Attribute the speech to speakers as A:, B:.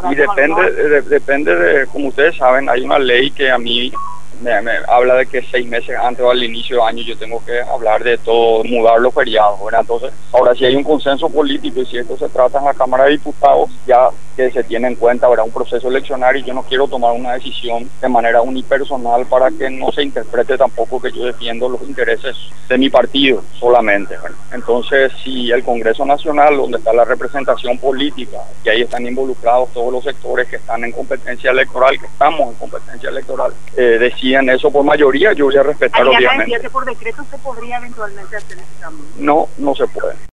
A: Y depende de, como ustedes saben, hay una ley que a mí me habla de que 6 meses antes o al inicio del año yo tengo que hablar de todo, mudar los feriados, ¿verdad? Entonces, ahora si hay un consenso político y si esto se trata en la Cámara de Diputados, ya que se tiene en cuenta, ¿verdad?, un proceso eleccionario, y yo no quiero tomar una decisión de manera unipersonal para que no se interprete tampoco que yo defiendo los intereses de mi partido solamente, ¿verdad? Entonces, si el Congreso Nacional, donde está la representación política, y ahí están involucrados todos los sectores que están en competencia electoral, que estamos en competencia electoral, deciden eso por mayoría, yo voy a respetar, obviamente.
B: ¿Decía que por decreto se podría eventualmente hacer ese cambio?
A: No, no se puede.